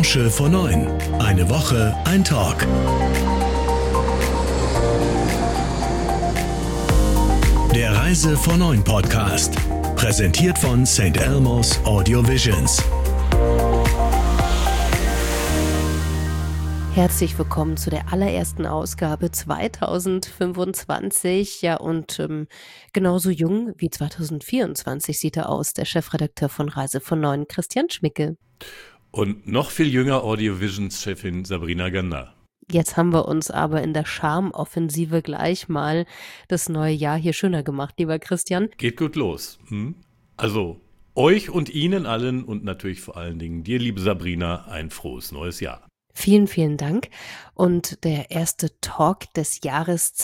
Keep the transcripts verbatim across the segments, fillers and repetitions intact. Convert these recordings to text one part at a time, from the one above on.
Branche vor neun. Eine Woche, ein Talk. Der Reise vor neun Podcast. Präsentiert von Sankt Elmo's Audio Visions. Herzlich willkommen zu der allerersten Ausgabe zweitausendfünfundzwanzig. Ja, und ähm, genauso jung wie zweitausendvierundzwanzig sieht er aus, der Chefredakteur von Reise vor neun, Christian Schmicke. Und noch viel jünger Audio Visions-Chefin Sabrina Gander. Jetzt haben wir uns aber in der Charmoffensive gleich mal das neue Jahr hier schöner gemacht, lieber Christian. Geht gut los. Hm? Also euch und Ihnen allen und natürlich vor allen Dingen dir, liebe Sabrina, ein frohes neues Jahr. Vielen, vielen Dank. Und der erste Talk des Jahres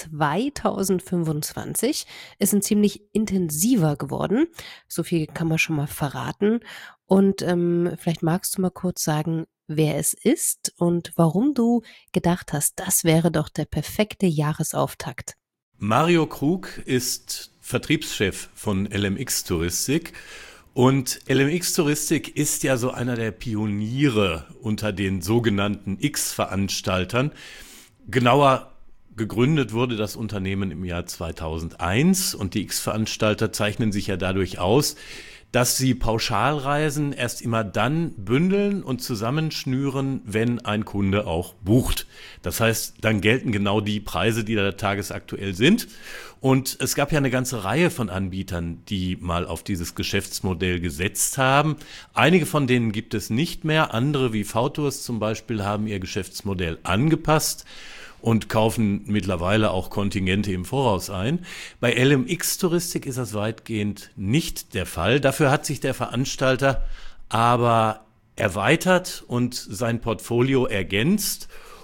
zweitausendfünfundzwanzig ist ein ziemlich intensiver geworden. So viel kann man schon mal verraten. Und ähm, vielleicht magst du mal kurz sagen, wer es ist und warum du gedacht hast, das wäre doch der perfekte Jahresauftakt. Mario Krug ist Vertriebschef von L M X Touristik. Und L M X Touristik ist ja so einer der Pioniere unter den sogenannten X-Veranstaltern. Genauer gegründet wurde das Unternehmen im Jahr zweitausendeins und die X-Veranstalter zeichnen sich ja dadurch aus, dass sie Pauschalreisen erst immer dann bündeln und zusammenschnüren, wenn ein Kunde auch bucht. Das heißt, dann gelten genau die Preise, die da tagesaktuell sind. Und es gab ja eine ganze Reihe von Anbietern, die mal auf dieses Geschäftsmodell gesetzt haben. Einige von denen gibt es nicht mehr. Andere wie V-Tours zum Beispiel haben ihr Geschäftsmodell angepasst und kaufen mittlerweile auch Kontingente im Voraus ein. Bei L M X Touristik ist das weitgehend nicht der Fall. Dafür hat sich der Veranstalter aber erweitert und sein Portfolio ergänzt,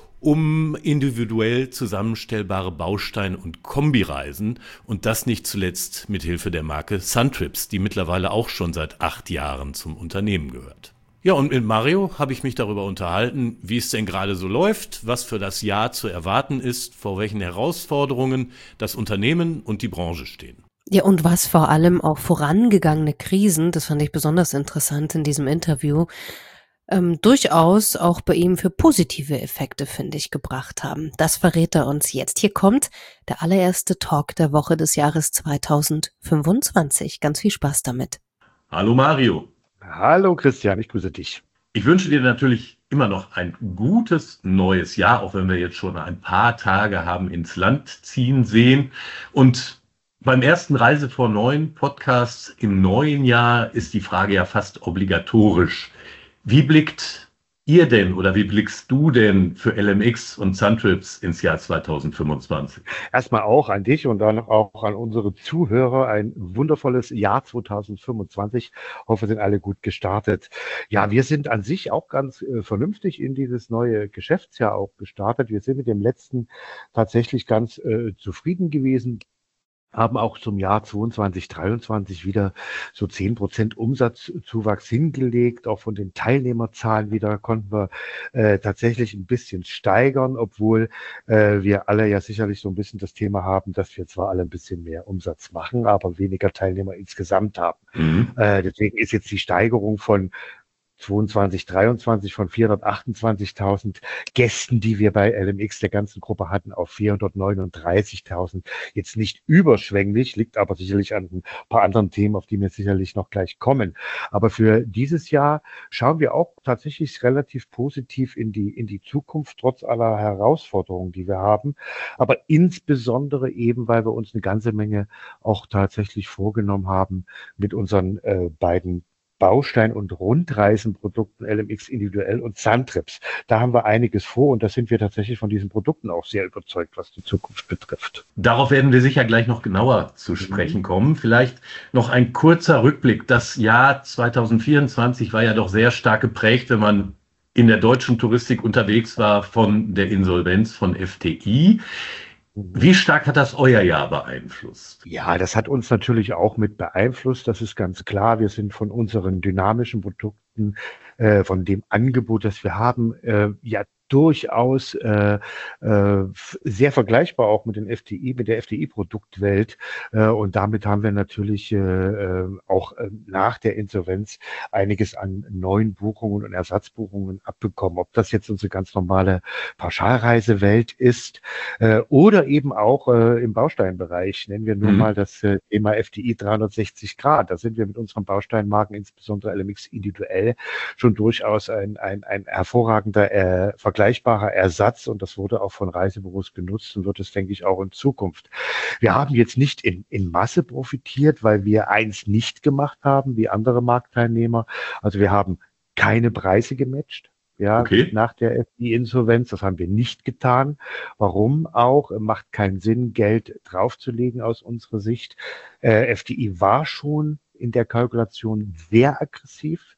um individuell zusammenstellbare Baustein- und Kombireisen und das nicht zuletzt mit Hilfe der Marke Suntrips, die mittlerweile auch schon seit acht Jahren zum Unternehmen gehört. Ja, und mit Mario habe ich mich darüber unterhalten, wie es denn gerade so läuft, was für das Jahr zu erwarten ist, vor welchen Herausforderungen das Unternehmen und die Branche stehen. Ja, und was vor allem auch vorangegangene Krisen, das fand ich besonders interessant in diesem Interview, ähm, durchaus auch bei ihm für positive Effekte, finde ich, gebracht haben. Das verrät er uns jetzt. Hier kommt der allererste Talk der Woche des Jahres zweitausendfünfundzwanzig. Ganz viel Spaß damit. Hallo Mario. Hallo Christian, ich grüße dich. Ich wünsche dir natürlich immer noch ein gutes neues Jahr, auch wenn wir jetzt schon ein paar Tage haben ins Land ziehen sehen. Und beim ersten Reise vor neun Podcast im neuen Jahr ist die Frage ja fast obligatorisch. Wie blickt ihr denn oder wie blickst du denn für L M X und Suntrips ins Jahr zweitausendfünfundzwanzig? Erstmal auch an dich und dann auch an unsere Zuhörer ein wundervolles Jahr zweitausendfünfundzwanzig. Hoffe, sind alle gut gestartet. Ja, wir sind an sich auch ganz äh, vernünftig in dieses neue Geschäftsjahr auch gestartet. Wir sind mit dem letzten tatsächlich ganz äh, zufrieden gewesen. Haben auch zum Jahr zweiundzwanzig, dreiundzwanzig wieder so zehn Prozent Umsatzzuwachs hingelegt. Auch von den Teilnehmerzahlen wieder konnten wir äh, tatsächlich ein bisschen steigern, obwohl äh, wir alle ja sicherlich so ein bisschen das Thema haben, dass wir zwar alle ein bisschen mehr Umsatz machen, aber weniger Teilnehmer insgesamt haben. Mhm. Äh, deswegen ist jetzt die Steigerung von zweiundzwanzig, dreiundzwanzig von vierhundertachtundzwanzigtausend Gästen, die wir bei L M X der ganzen Gruppe hatten, auf vierhundertneununddreißigtausend. Jetzt nicht überschwänglich, liegt aber sicherlich an ein paar anderen Themen, auf die wir sicherlich noch gleich kommen. Aber für dieses Jahr schauen wir auch tatsächlich relativ positiv in die, in die Zukunft, trotz aller Herausforderungen, die wir haben. Aber insbesondere eben, weil wir uns eine ganze Menge auch tatsächlich vorgenommen haben mit unseren äh, beiden Baustein- und Rundreisenprodukten L M X individuell und Suntrips. Da haben wir einiges vor und da sind wir tatsächlich von diesen Produkten auch sehr überzeugt, was die Zukunft betrifft. Darauf werden wir sicher gleich noch genauer zu sprechen kommen. Vielleicht noch ein kurzer Rückblick. Das Jahr zweitausendvierundzwanzig war ja doch sehr stark geprägt, wenn man in der deutschen Touristik unterwegs war, von der Insolvenz von F T I. Wie stark hat das euer Jahr beeinflusst? Ja, das hat uns natürlich auch mit beeinflusst. Das ist ganz klar. Wir sind von unseren dynamischen Produkten, äh, von dem Angebot, das wir haben, äh, ja durchaus äh, äh, sehr vergleichbar auch mit den F T I, mit der F T I-Produktwelt. Äh, und damit haben wir natürlich äh, äh, auch äh, nach der Insolvenz einiges an neuen Buchungen und Ersatzbuchungen abbekommen. Ob das jetzt unsere ganz normale Pauschalreisewelt ist äh, oder eben auch äh, im Bausteinbereich. Nennen wir nur mhm. mal das äh, Thema F T I dreihundertsechzig Grad. Da sind wir mit unseren Bausteinmarken, insbesondere L M X individuell, schon durchaus ein, ein, ein hervorragender äh, vergleichbarer Ersatz, und das wurde auch von Reisebüros genutzt und wird es, denke ich, auch in Zukunft. Wir haben jetzt nicht in, in Masse profitiert, weil wir eins nicht gemacht haben, wie andere Marktteilnehmer. Also wir haben keine Preise gematcht. Ja, okay. Nach der F T I-Insolvenz, das haben wir nicht getan. Warum auch? Macht keinen Sinn, Geld draufzulegen aus unserer Sicht. Äh, F T I war schon in der Kalkulation sehr aggressiv.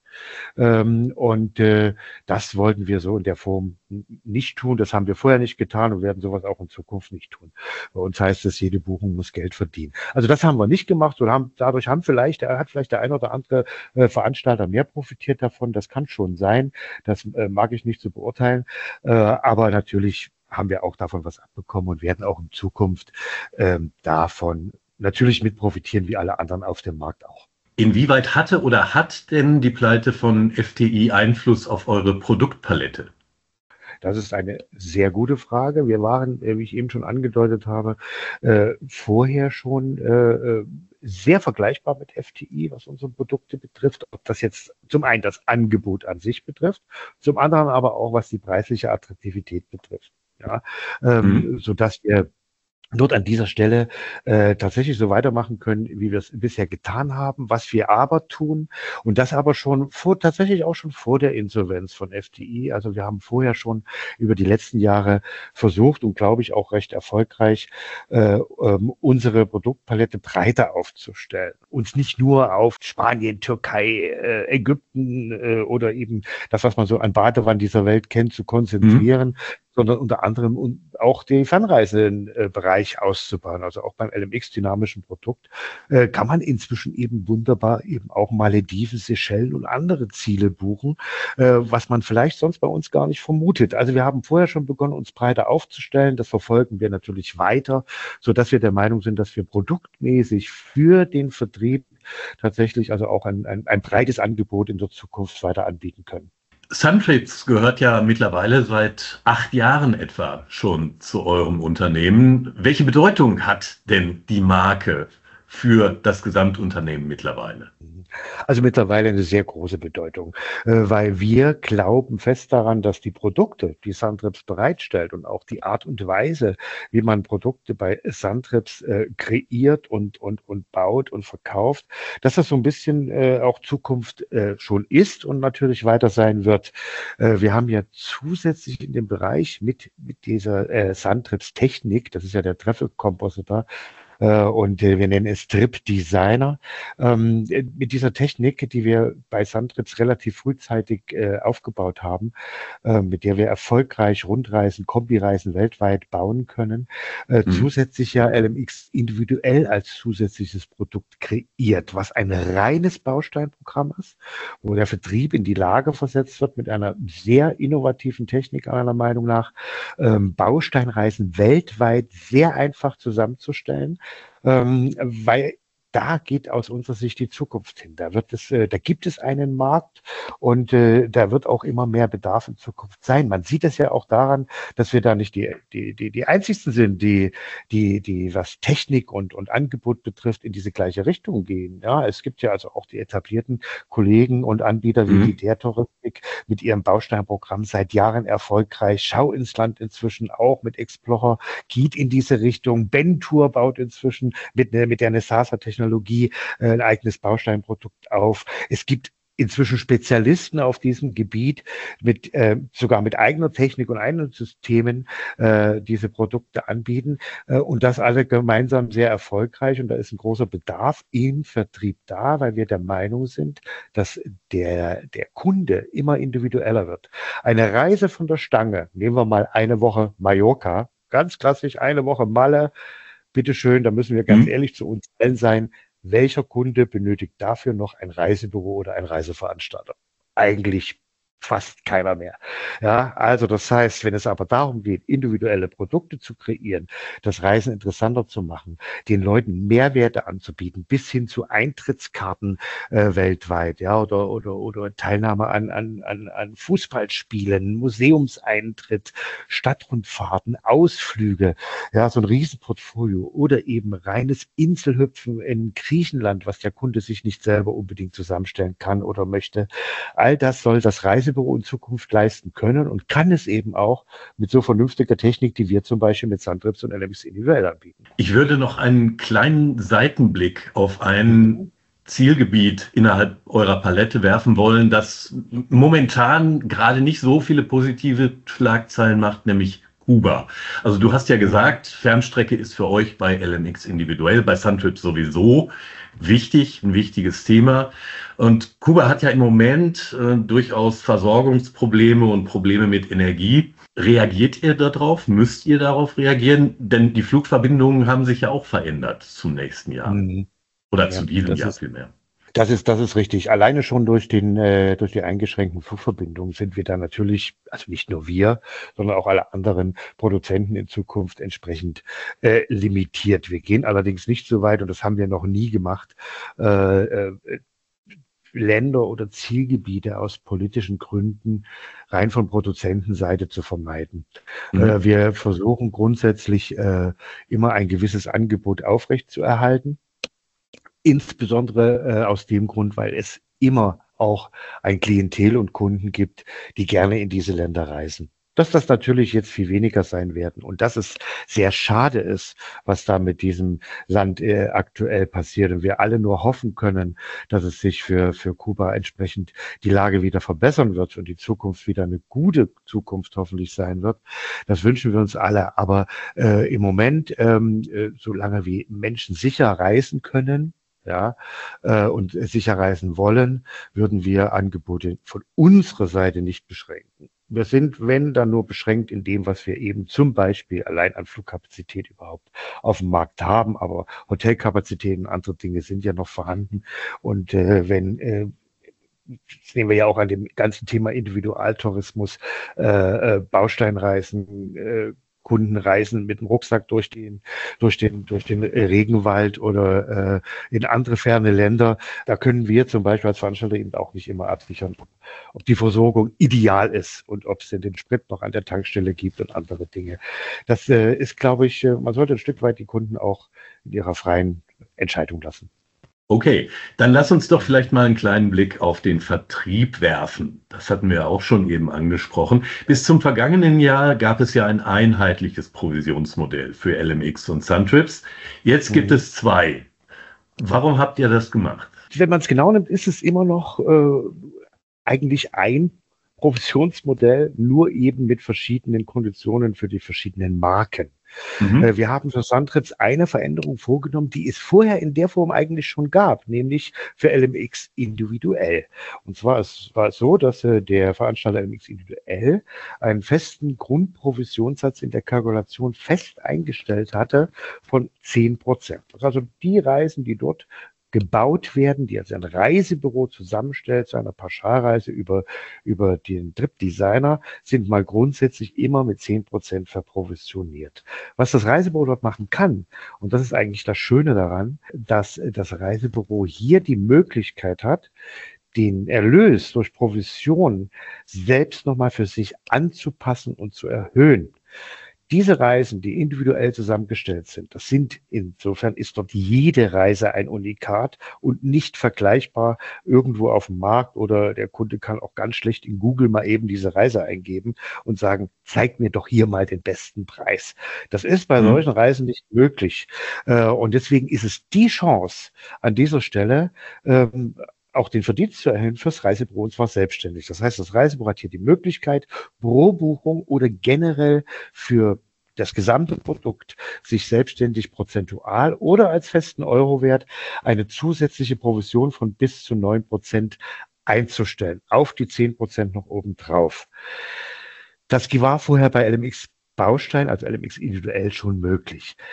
Ähm, und äh, das wollten wir so in der Form nicht tun. Das haben wir vorher nicht getan und werden sowas auch in Zukunft nicht tun. Bei uns heißt es, jede Buchung muss Geld verdienen. Also das haben wir nicht gemacht und haben, dadurch haben vielleicht, hat vielleicht der ein oder andere äh, Veranstalter mehr profitiert davon. Das kann schon sein. Das äh, mag ich nicht zu beurteilen. Äh, aber natürlich haben wir auch davon was abbekommen und werden auch in Zukunft äh, davon natürlich mit profitieren, wie alle anderen auf dem Markt auch. Inwieweit hatte oder hat denn die Pleite von F T I Einfluss auf eure Produktpalette? Das ist eine sehr gute Frage. Wir waren, wie ich eben schon angedeutet habe, äh, vorher schon äh, sehr vergleichbar mit F T I, was unsere Produkte betrifft. Ob das jetzt zum einen das Angebot an sich betrifft, zum anderen aber auch, was die preisliche Attraktivität betrifft. Ja, ähm, mhm. sodass wir dort an dieser Stelle äh, tatsächlich so weitermachen können, wie wir es bisher getan haben. Was wir aber tun, und das aber schon vor, tatsächlich auch schon vor der Insolvenz von F T I. Also wir haben vorher schon über die letzten Jahre versucht und glaube ich auch recht erfolgreich, äh, ähm, unsere Produktpalette breiter aufzustellen. Uns nicht nur auf Spanien, Türkei, äh, Ägypten äh, oder eben das, was man so an Badewanne dieser Welt kennt, zu konzentrieren, mhm. sondern unter anderem auch den Fernreisebereich auszubauen. Also auch beim L M X-dynamischen Produkt äh, kann man inzwischen eben wunderbar eben auch Malediven, Seychellen und andere Ziele buchen, äh, was man vielleicht sonst bei uns gar nicht vermutet. Also wir haben vorher schon begonnen, uns breiter aufzustellen. Das verfolgen wir natürlich weiter, sodass wir der Meinung sind, dass wir produktmäßig für den Vertrieb tatsächlich also auch ein, ein, ein breites Angebot in der Zukunft weiter anbieten können. Suntrips gehört ja mittlerweile seit acht Jahren etwa schon zu eurem Unternehmen. Welche Bedeutung hat denn die Marke für das Gesamtunternehmen mittlerweile? Also mittlerweile eine sehr große Bedeutung, weil wir glauben fest daran, dass die Produkte, die Suntrips bereitstellt und auch die Art und Weise, wie man Produkte bei Suntrips äh, kreiert und, und, und baut und verkauft, dass das so ein bisschen äh, auch Zukunft äh, schon ist und natürlich weiter sein wird. Äh, wir haben ja zusätzlich in dem Bereich mit, mit dieser äh, Suntrips Technik, das ist ja der Traffic Compositor, und wir nennen es Trip Designer. Mit dieser Technik, die wir bei Suntrips relativ frühzeitig aufgebaut haben, mit der wir erfolgreich Rundreisen, Kombireisen weltweit bauen können, mhm. zusätzlich ja L M X individuell als zusätzliches Produkt kreiert, was ein reines Bausteinprogramm ist, wo der Vertrieb in die Lage versetzt wird, mit einer sehr innovativen Technik meiner Meinung nach, Bausteinreisen weltweit sehr einfach zusammenzustellen. Ähm, weil da geht aus unserer Sicht die Zukunft hin. Da wird es, äh, da gibt es einen Markt und äh, da wird auch immer mehr Bedarf in Zukunft sein. Man sieht es ja auch daran, dass wir da nicht die die die die einzigsten sind, die die die was Technik und und Angebot betrifft in diese gleiche Richtung gehen. Ja, es gibt ja also auch die etablierten Kollegen und Anbieter wie mhm. die der Touristik mit ihrem Bausteinprogramm seit Jahren erfolgreich. Schau ins Land inzwischen auch mit Explorer geht in diese Richtung. Bentour baut inzwischen mit mit der Nesasa-Technologie Technologie äh, ein eigenes Bausteinprodukt auf. Es gibt inzwischen Spezialisten auf diesem Gebiet mit äh, sogar mit eigener Technik und eigenen Systemen äh, diese Produkte anbieten äh, und das alle gemeinsam sehr erfolgreich und da ist ein großer Bedarf im Vertrieb da, weil wir der Meinung sind, dass der der Kunde immer individueller wird. Eine Reise von der Stange, nehmen wir mal eine Woche Mallorca, ganz klassisch eine Woche Malle, bitteschön, da müssen wir ganz mhm. ehrlich zu uns allen sein, welcher Kunde benötigt dafür noch ein Reisebüro oder ein Reiseveranstalter? Eigentlich fast keiner mehr. Ja, also das heißt, wenn es aber darum geht, individuelle Produkte zu kreieren, das Reisen interessanter zu machen, den Leuten Mehrwerte anzubieten, bis hin zu Eintrittskarten äh, weltweit, ja, oder oder oder Teilnahme an an an, an Fußballspielen, Museumseintritt, Stadtrundfahrten, Ausflüge, ja, so ein Riesenportfolio oder eben reines Inselhüpfen in Griechenland, was der Kunde sich nicht selber unbedingt zusammenstellen kann oder möchte. All das soll das Reisebüro in Zukunft leisten können und kann es eben auch mit so vernünftiger Technik, die wir zum Beispiel mit Suntrips und L M X individuell anbieten. Ich würde noch einen kleinen Seitenblick auf ein Zielgebiet innerhalb eurer Palette werfen wollen, das momentan gerade nicht so viele positive Schlagzeilen macht, nämlich Kuba. Also du hast ja gesagt, Fernstrecke ist für euch bei L M X individuell, bei Suntrips sowieso wichtig, ein wichtiges Thema. Und Kuba hat ja im Moment äh, durchaus Versorgungsprobleme und Probleme mit Energie. Reagiert ihr darauf? Müsst ihr darauf reagieren? Denn die Flugverbindungen haben sich ja auch verändert zum nächsten Jahr. Mhm. Oder ja, zu diesem Jahr ist, vielmehr. Das ist, das ist richtig. Alleine schon durch den, äh, durch die eingeschränkten Flugverbindungen sind wir da natürlich, also nicht nur wir, sondern auch alle anderen Produzenten in Zukunft entsprechend äh, limitiert. Wir gehen allerdings nicht so weit, und das haben wir noch nie gemacht, äh, äh, Länder oder Zielgebiete aus politischen Gründen rein von Produzentenseite zu vermeiden. Mhm. Äh, wir versuchen grundsätzlich äh, immer ein gewisses Angebot aufrechtzuerhalten. Insbesondere äh, aus dem Grund, weil es immer auch ein Klientel und Kunden gibt, die gerne in diese Länder reisen. Dass das natürlich jetzt viel weniger sein werden und dass es sehr schade ist, was da mit diesem Land äh, aktuell passiert und wir alle nur hoffen können, dass es sich für für Kuba entsprechend die Lage wieder verbessern wird und die Zukunft wieder eine gute Zukunft hoffentlich sein wird. Das wünschen wir uns alle. Aber äh, im Moment, ähm, äh, solange wie Menschen sicher reisen können, ja, äh, und sicher reisen wollen, würden wir Angebote von unserer Seite nicht beschränken. Wir sind, wenn, dann nur beschränkt in dem, was wir eben zum Beispiel allein an Flugkapazität überhaupt auf dem Markt haben. Aber Hotelkapazitäten und andere Dinge sind ja noch vorhanden. Und äh, wenn, äh, das sehen wir ja auch an dem ganzen Thema Individualtourismus, äh, äh, Bausteinreisen, äh, Kunden reisen mit dem Rucksack durch den, durch den, durch den Regenwald oder äh, in andere ferne Länder. Da können wir zum Beispiel als Veranstalter eben auch nicht immer absichern, ob, ob die Versorgung ideal ist und ob es denn den Sprit noch an der Tankstelle gibt und andere Dinge. Das äh, ist, glaube ich, man sollte ein Stück weit die Kunden auch in ihrer freien Entscheidung lassen. Okay, dann lass uns doch vielleicht mal einen kleinen Blick auf den Vertrieb werfen. Das hatten wir auch schon eben angesprochen. Bis zum vergangenen Jahr gab es ja ein einheitliches Provisionsmodell für L M X und Suntrips. Jetzt gibt mhm. es zwei. Warum habt ihr das gemacht? Wenn man es genau nimmt, ist es immer noch äh, eigentlich ein Provisionsmodell, nur eben mit verschiedenen Konditionen für die verschiedenen Marken. Mhm. Äh, wir haben für Suntrips eine Veränderung vorgenommen, die es vorher in der Form eigentlich schon gab, nämlich für L M X individuell. Und zwar es war es so, dass äh, der Veranstalter L M X individuell einen festen Grundprovisionssatz in der Kalkulation fest eingestellt hatte von zehn Prozent. Also die Reisen, die dort gebaut werden, die also ein Reisebüro zusammenstellt zu einer Pauschalreise über, über den Trip-Designer, sind mal grundsätzlich immer mit zehn Prozent verprovisioniert. Was das Reisebüro dort machen kann, und das ist eigentlich das Schöne daran, dass das Reisebüro hier die Möglichkeit hat, den Erlös durch Provision selbst nochmal für sich anzupassen und zu erhöhen. Diese Reisen, die individuell zusammengestellt sind, das sind, insofern ist dort jede Reise ein Unikat und nicht vergleichbar irgendwo auf dem Markt, oder der Kunde kann auch ganz schlecht in Google mal eben diese Reise eingeben und sagen, zeig mir doch hier mal den besten Preis. Das ist bei mhm. solchen Reisen nicht möglich. Und deswegen ist es die Chance an dieser Stelle, auch den Verdienst zu erhöhen fürs Reisebüro, und zwar selbstständig. Das heißt, das Reisebüro hat hier die Möglichkeit, pro Buchung oder generell für das gesamte Produkt sich selbstständig prozentual oder als festen Eurowert eine zusätzliche Provision von bis zu neun Prozent einzustellen, auf die zehn Prozent noch oben drauf. Das war vorher bei L M X Baustein, also L M X individuell, schon möglich.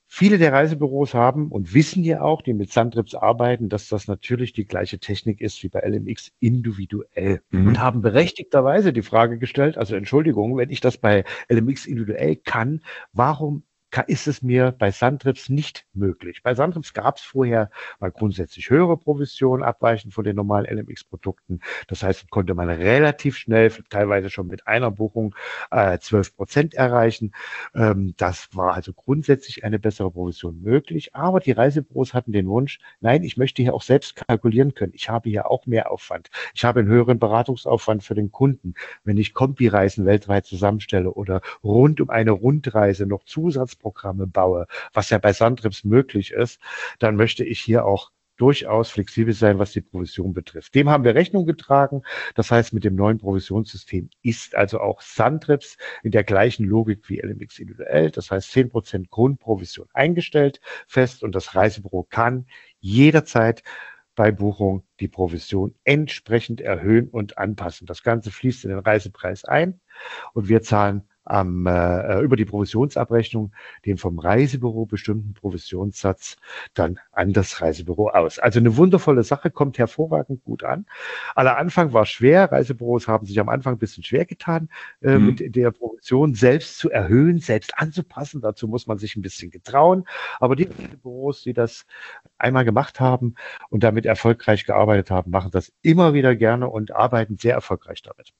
Viele der Reisebüros haben und wissen ja auch, die mit Suntrips arbeiten, dass das natürlich die gleiche Technik ist wie bei L M X individuell mhm. und haben berechtigterweise die Frage gestellt, also Entschuldigung, wenn ich das bei L M X individuell kann, warum ist es mir bei Suntrips nicht möglich? Bei Suntrips gab es vorher mal grundsätzlich höhere Provisionen, abweichend von den normalen L M X-Produkten. Das heißt, konnte man relativ schnell, teilweise schon mit einer Buchung, äh, zwölf Prozent erreichen. Ähm, das war also grundsätzlich eine bessere Provision möglich. Aber die Reisebüros hatten den Wunsch, nein, ich möchte hier auch selbst kalkulieren können. Ich habe hier auch mehr Aufwand. Ich habe einen höheren Beratungsaufwand für den Kunden. Wenn ich Kombireisen weltweit zusammenstelle oder rund um eine Rundreise noch Zusatz Programme baue, was ja bei Suntrips möglich ist, dann möchte ich hier auch durchaus flexibel sein, was die Provision betrifft. Dem haben wir Rechnung getragen. Das heißt, mit dem neuen Provisionssystem ist also auch Suntrips in der gleichen Logik wie L M X individuell. Das heißt, zehn Prozent Grundprovision eingestellt fest und das Reisebüro kann jederzeit bei Buchung die Provision entsprechend erhöhen und anpassen. Das Ganze fließt in den Reisepreis ein und wir zahlen am, äh, über die Provisionsabrechnung den vom Reisebüro bestimmten Provisionssatz dann an das Reisebüro aus. Also eine wundervolle Sache, kommt hervorragend gut an. Aller Anfang war schwer. Reisebüros haben sich am Anfang ein bisschen schwer getan, äh, mhm. mit der Provision selbst zu erhöhen, selbst anzupassen. Dazu muss man sich ein bisschen getrauen. Aber die Reisebüros, die das einmal gemacht haben und damit erfolgreich gearbeitet haben, machen das immer wieder gerne und arbeiten sehr erfolgreich damit.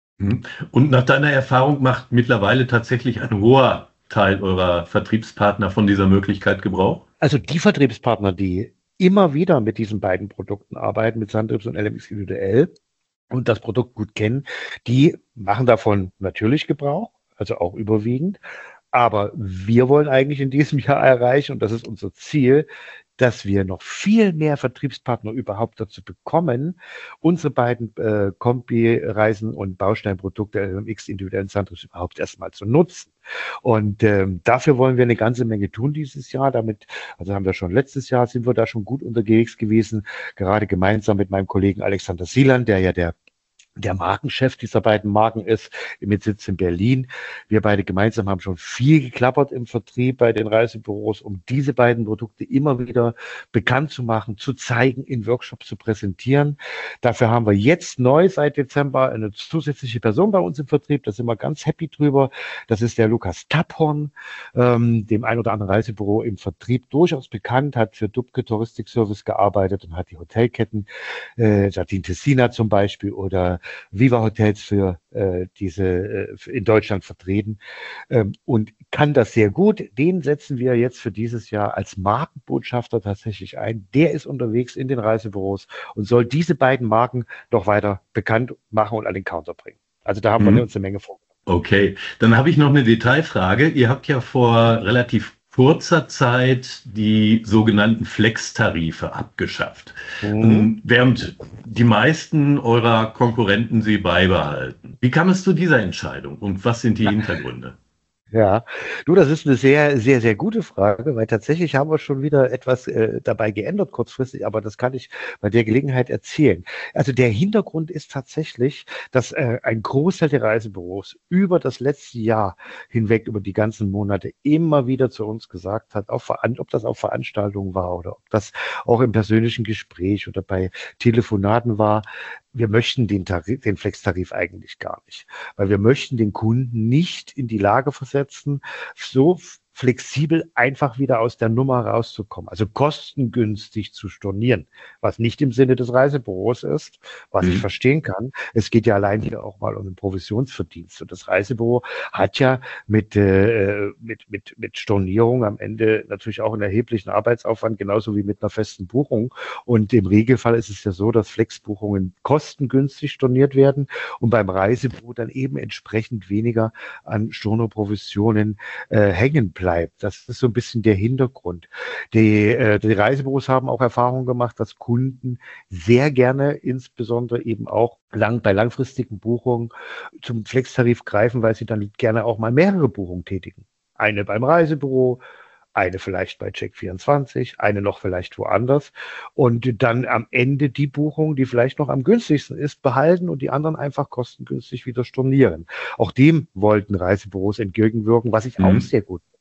Und nach deiner Erfahrung macht mittlerweile tatsächlich ein hoher Teil eurer Vertriebspartner von dieser Möglichkeit Gebrauch? Also die Vertriebspartner, die immer wieder mit diesen beiden Produkten arbeiten, mit Suntrips und L M X individuell und das Produkt gut kennen, die machen davon natürlich Gebrauch, also auch überwiegend. Aber wir wollen eigentlich in diesem Jahr erreichen, und das ist unser Ziel, dass wir noch viel mehr Vertriebspartner überhaupt dazu bekommen, unsere beiden äh, Kombi-Reisen und Bausteinprodukte L M X individuellen Suntrips überhaupt erstmal zu nutzen. Und ähm, dafür wollen wir eine ganze Menge tun dieses Jahr. Damit, also haben wir schon letztes Jahr, sind wir da schon gut unterwegs gewesen, gerade gemeinsam mit meinem Kollegen Alexander Sieland, der ja der der Markenchef dieser beiden Marken ist, mit Sitz in Berlin. Wir beide gemeinsam haben schon viel geklappert im Vertrieb bei den Reisebüros, um diese beiden Produkte immer wieder bekannt zu machen, zu zeigen, in Workshops zu präsentieren. Dafür haben wir jetzt neu seit Dezember eine zusätzliche Person bei uns im Vertrieb. Da sind wir ganz happy drüber. Das ist der Lukas Tapphorn, ähm, dem ein oder anderen Reisebüro im Vertrieb durchaus bekannt, hat für Dubke Touristik Service gearbeitet und hat die Hotelketten, äh, Jardin Tessina zum Beispiel oder Viva Hotels für äh, diese äh, in Deutschland vertreten ähm, und kann das sehr gut. Den setzen wir jetzt für dieses Jahr als Markenbotschafter tatsächlich ein. Der ist unterwegs in den Reisebüros und soll diese beiden Marken noch weiter bekannt machen und an den Counter bringen. Also da haben mhm. wir uns eine Menge vor. Okay, dann habe ich noch eine Detailfrage. Ihr habt ja vor relativ kurzer Zeit die sogenannten Flex-Tarife abgeschafft, mhm. während die meisten eurer Konkurrenten sie beibehalten. Wie kam es zu dieser Entscheidung und was sind die Hintergründe? Ja, du, das ist eine sehr, sehr, sehr gute Frage, weil tatsächlich haben wir schon wieder etwas äh, dabei geändert kurzfristig, aber das kann ich bei der Gelegenheit erzählen. Also der Hintergrund ist tatsächlich, dass äh, ein Großteil der Reisebüros über das letzte Jahr hinweg, über die ganzen Monate immer wieder zu uns gesagt hat, auch ob das auf Veranstaltungen war oder ob das auch im persönlichen Gespräch oder bei Telefonaten war, wir möchten den Tarif, den Flex-Tarif eigentlich gar nicht, weil wir möchten den Kunden nicht in die Lage versetzen, so flexibel einfach wieder aus der Nummer rauszukommen, also kostengünstig zu stornieren, was nicht im Sinne des Reisebüros ist, was mhm. ich verstehen kann. Es geht ja allein hier auch mal um den Provisionsverdienst und das Reisebüro hat ja mit, äh, mit, mit, mit Stornierung am Ende natürlich auch einen erheblichen Arbeitsaufwand, genauso wie mit einer festen Buchung und im Regelfall ist es ja so, dass Flexbuchungen kostengünstig storniert werden und beim Reisebüro dann eben entsprechend weniger an Stornoprovisionen äh, hängen bleibt. Das ist so ein bisschen der Hintergrund. Die, äh, die Reisebüros haben auch Erfahrungen gemacht, dass Kunden sehr gerne, insbesondere eben auch lang, bei langfristigen Buchungen, zum Flex-Tarif greifen, weil sie dann gerne auch mal mehrere Buchungen tätigen. Eine beim Reisebüro, eine vielleicht bei Check vierundzwanzig, eine noch vielleicht woanders und dann am Ende die Buchung, die vielleicht noch am günstigsten ist, behalten und die anderen einfach kostengünstig wieder stornieren. Auch dem wollten Reisebüros entgegenwirken, was ich mhm. auch sehr gut finde.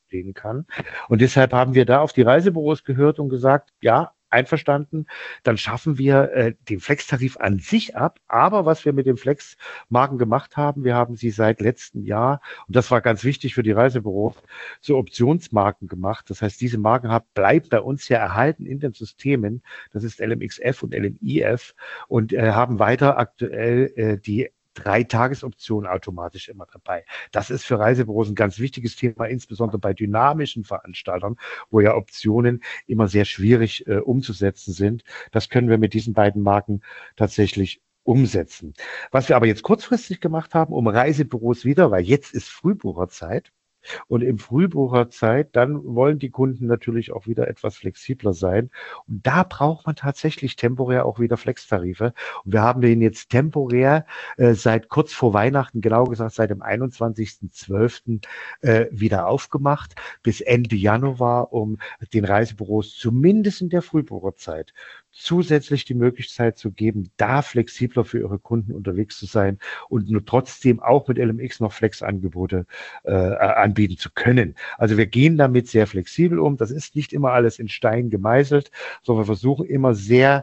ablegen kann. Und deshalb haben wir da auf die Reisebüros gehört und gesagt, ja, einverstanden, dann schaffen wir äh, den Flex-Tarif an sich ab. Aber was wir mit den Flex-Marken gemacht haben, wir haben sie seit letztem Jahr, und das war ganz wichtig für die Reisebüros, zu Optionsmarken gemacht. Das heißt, diese Marken haben, bleiben bei uns ja erhalten in den Systemen. Das ist L M X F und L M I F und äh, haben weiter aktuell äh, die drei Tagesoptionen automatisch immer dabei. Das ist für Reisebüros ein ganz wichtiges Thema, insbesondere bei dynamischen Veranstaltern, wo ja Optionen immer sehr schwierig äh, umzusetzen sind. Das können wir mit diesen beiden Marken tatsächlich umsetzen. Was wir aber jetzt kurzfristig gemacht haben, um Reisebüros wieder, weil jetzt ist Frühbucherzeit, und im Frühbucherzeit, dann wollen die Kunden natürlich auch wieder etwas flexibler sein. Und da braucht man tatsächlich temporär auch wieder Flextarife. Und wir haben den jetzt temporär äh, seit kurz vor Weihnachten, genau gesagt seit dem einundzwanzigsten zwölften Äh, wieder aufgemacht, bis Ende Januar, um den Reisebüros zumindest in der Frühbucherzeit zusätzlich die Möglichkeit zu geben, da flexibler für ihre Kunden unterwegs zu sein und nur trotzdem auch mit L M X noch Flex-Angebote äh, anbieten zu können. Also wir gehen damit sehr flexibel um. Das ist nicht immer alles in Stein gemeißelt, sondern wir versuchen immer sehr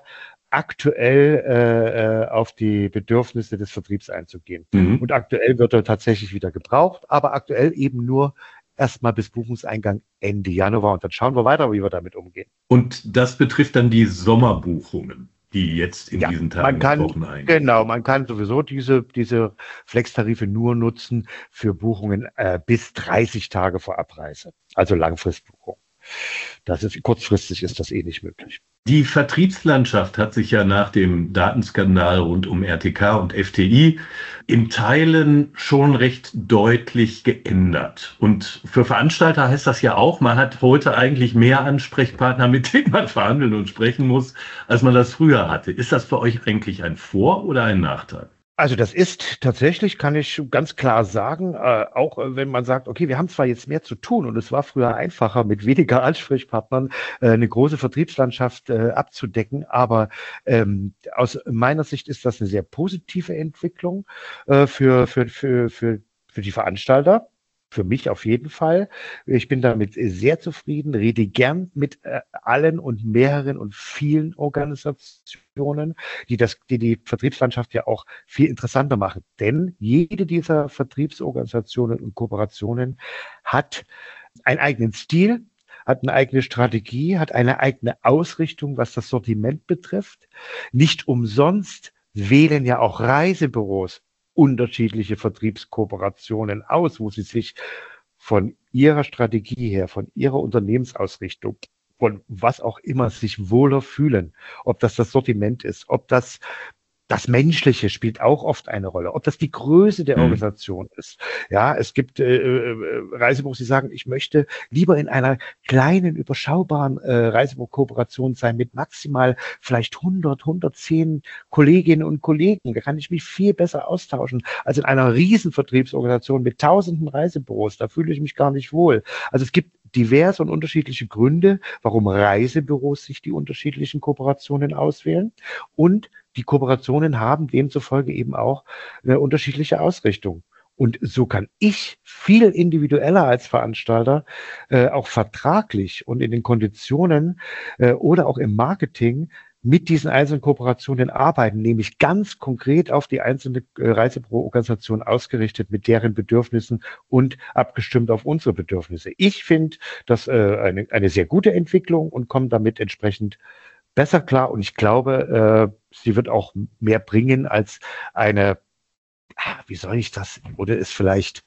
aktuell äh, auf die Bedürfnisse des Vertriebs einzugehen. Mhm. Und aktuell wird er tatsächlich wieder gebraucht, aber aktuell eben nur erstmal bis Buchungseingang Ende Januar. Und dann schauen wir weiter, wie wir damit umgehen. Und das betrifft dann die Sommerbuchungen, die jetzt in ja, diesen Tagen man kann, Wochen eingehen. Genau, man kann sowieso diese, diese Flex-Tarife nur nutzen für Buchungen äh, bis dreißig Tage vor Abreise. Also Langfristbuchung. Das ist, kurzfristig ist das eh nicht möglich. Die Vertriebslandschaft hat sich ja nach dem Datenskandal rund um R T K und F T I in Teilen schon recht deutlich geändert. Und für Veranstalter heißt das ja auch, man hat heute eigentlich mehr Ansprechpartner, mit denen man verhandeln und sprechen muss, als man das früher hatte. Ist das für euch eigentlich ein Vor- oder ein Nachteil? Also das ist tatsächlich, kann ich ganz klar sagen, äh, auch äh, wenn man sagt, okay, wir haben zwar jetzt mehr zu tun und es war früher einfacher, mit weniger Ansprechpartnern äh, eine große Vertriebslandschaft äh, abzudecken, aber ähm, aus meiner Sicht ist das eine sehr positive Entwicklung äh, für, für, für, für, für die Veranstalter. Für mich auf jeden Fall. Ich bin damit sehr zufrieden, rede gern mit äh, allen und mehreren und vielen Organisationen, die das, die die Vertriebslandschaft ja auch viel interessanter machen. Denn jede dieser Vertriebsorganisationen und Kooperationen hat einen eigenen Stil, hat eine eigene Strategie, hat eine eigene Ausrichtung, was das Sortiment betrifft. Nicht umsonst wählen ja auch Reisebüros unterschiedliche Vertriebskooperationen aus, wo sie sich von ihrer Strategie her, von ihrer Unternehmensausrichtung, von was auch immer sich wohler fühlen. Ob das das Sortiment ist, ob das das Menschliche spielt auch oft eine Rolle, ob das die Größe der Organisation mhm. ist. Ja, es gibt äh, äh, Reisebüros, die sagen, ich möchte lieber in einer kleinen, überschaubaren äh, Reisebüro-Kooperation sein mit maximal vielleicht hundert, hundertzehn Kolleginnen und Kollegen. Da kann ich mich viel besser austauschen als in einer riesen Vertriebsorganisation mit tausenden Reisebüros. Da fühle ich mich gar nicht wohl. Also es gibt diverse und unterschiedliche Gründe, warum Reisebüros sich die unterschiedlichen Kooperationen auswählen. Und die Kooperationen haben demzufolge eben auch eine unterschiedliche Ausrichtung. Und so kann ich viel individueller als Veranstalter äh, auch vertraglich und in den Konditionen äh, oder auch im Marketing mit diesen einzelnen Kooperationen arbeiten, nämlich ganz konkret auf die einzelne äh, Reisebüro-Organisation ausgerichtet mit deren Bedürfnissen und abgestimmt auf unsere Bedürfnisse. Ich finde das äh, eine, eine sehr gute Entwicklung und komme damit entsprechend besser klar. Und ich glaube, äh, sie wird auch mehr bringen als eine, ah, wie soll ich das, oder ist vielleicht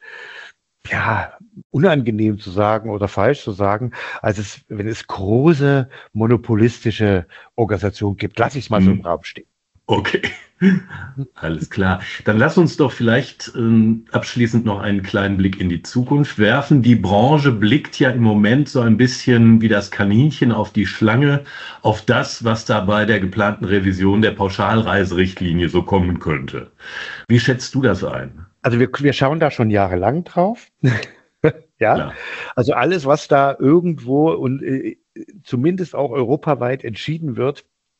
ja unangenehm zu sagen oder falsch zu sagen, als es, wenn es große monopolistische Organisationen gibt. Lass ich es mal so im Raum stehen. Okay, alles klar. Dann lass uns doch vielleicht ähm, abschließend noch einen kleinen Blick in die Zukunft werfen. Die Branche blickt ja im Moment so ein bisschen wie das Kaninchen auf die Schlange, auf das, was da bei der geplanten Revision der Pauschalreiserichtlinie so kommen könnte. Wie schätzt du das ein? Also wir, wir schauen da schon jahrelang drauf. Ja, klar. Also alles, was da irgendwo und äh, zumindest auch europaweit entschieden wird,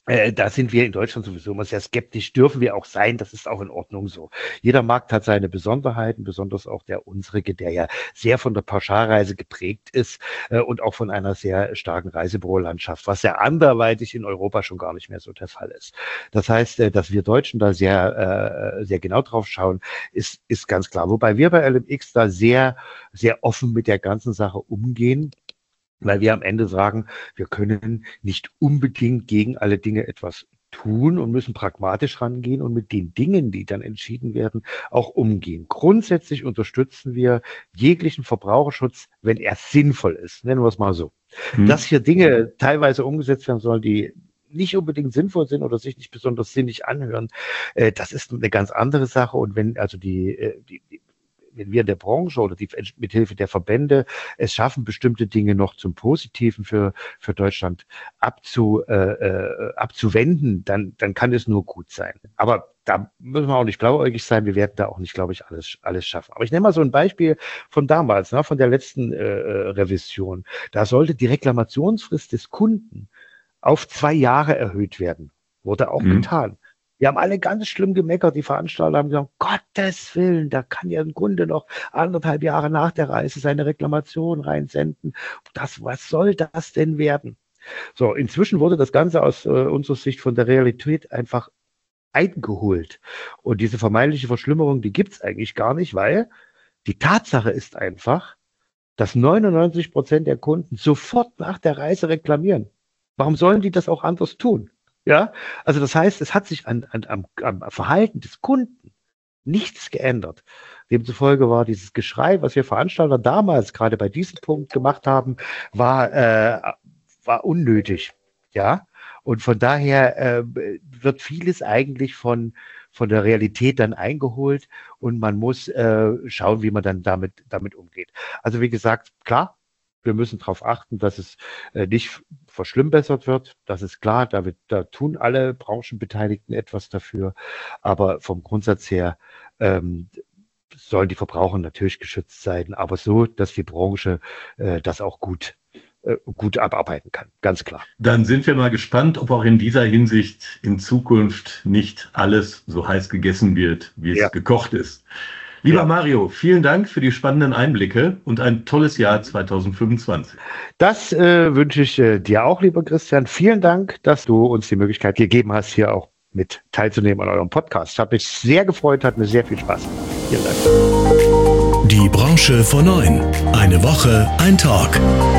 Äh, da sind wir in Deutschland sowieso immer sehr skeptisch, dürfen wir auch sein, das ist auch in Ordnung so. Jeder Markt hat seine Besonderheiten, besonders auch der unsrige, der ja sehr von der Pauschalreise geprägt ist äh, und auch von einer sehr starken Reisebürolandschaft, was ja anderweitig in Europa schon gar nicht mehr so der Fall ist. Das heißt, äh, dass wir Deutschen da sehr, äh, sehr genau drauf schauen, ist, ist ganz klar. Wobei wir bei L M X da sehr, sehr offen mit der ganzen Sache umgehen. Weil wir am Ende sagen, wir können nicht unbedingt gegen alle Dinge etwas tun und müssen pragmatisch rangehen und mit den Dingen, die dann entschieden werden, auch umgehen. Grundsätzlich unterstützen wir jeglichen Verbraucherschutz, wenn er sinnvoll ist, nennen wir es mal so. Hm. Dass hier Dinge teilweise umgesetzt werden sollen, die nicht unbedingt sinnvoll sind oder sich nicht besonders sinnig anhören, äh, das ist eine ganz andere Sache. Und wenn also die, äh, die, die wenn wir in der Branche oder die mithilfe der Verbände es schaffen, bestimmte Dinge noch zum Positiven für, für Deutschland abzu, äh, äh, abzuwenden, dann, dann kann es nur gut sein. Aber da müssen wir auch nicht blauäugig sein. Wir werden da auch nicht, glaube ich, alles, alles schaffen. Aber ich nehme mal so ein Beispiel von damals, ne, von der letzten äh, Revision. Da sollte die Reklamationsfrist des Kunden auf zwei Jahre erhöht werden. Wurde auch mhm. getan. Wir haben alle ganz schlimm gemeckert. Die Veranstalter haben gesagt, Gottes Willen, da kann ja ein Kunde noch anderthalb Jahre nach der Reise seine Reklamation reinsenden. Das, was soll das denn werden? So, inzwischen wurde das Ganze aus äh, unserer Sicht von der Realität einfach eingeholt. Und diese vermeintliche Verschlimmerung, die gibt's eigentlich gar nicht, weil die Tatsache ist einfach, dass neunundneunzig Prozent der Kunden sofort nach der Reise reklamieren. Warum sollen die das auch anders tun? Ja, also das heißt, es hat sich an, an, am, am Verhalten des Kunden nichts geändert. Demzufolge war dieses Geschrei, was wir Veranstalter damals gerade bei diesem Punkt gemacht haben, war, äh, war unnötig. Ja, und von daher äh, wird vieles eigentlich von, von der Realität dann eingeholt und man muss äh, schauen, wie man dann damit, damit umgeht. Also wie gesagt, klar, wir müssen darauf achten, dass es äh, nicht verschlimmbessert wird. Das ist klar, da, wird, da tun alle Branchenbeteiligten etwas dafür. Aber vom Grundsatz her ähm, sollen die Verbraucher natürlich geschützt sein, aber so, dass die Branche äh, das auch gut, äh, gut abarbeiten kann. Ganz klar. Dann sind wir mal gespannt, ob auch in dieser Hinsicht in Zukunft nicht alles so heiß gegessen wird, wie es ja. gekocht ist. Lieber ja. Mario, vielen Dank für die spannenden Einblicke und ein tolles Jahr zwanzig fünfundzwanzig. Das äh, wünsche ich äh, dir auch, lieber Christian. Vielen Dank, dass du uns die Möglichkeit gegeben hast, hier auch mit teilzunehmen an eurem Podcast. Hat mich sehr gefreut, hat mir sehr viel Spaß gemacht. Vielen Dank. Die Branche vor neun. Eine Woche, ein Talk.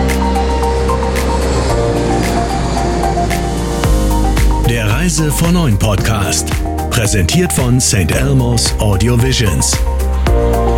Der Reise vor neun Podcast. Präsentiert von Saint Elmo's Audio Visions.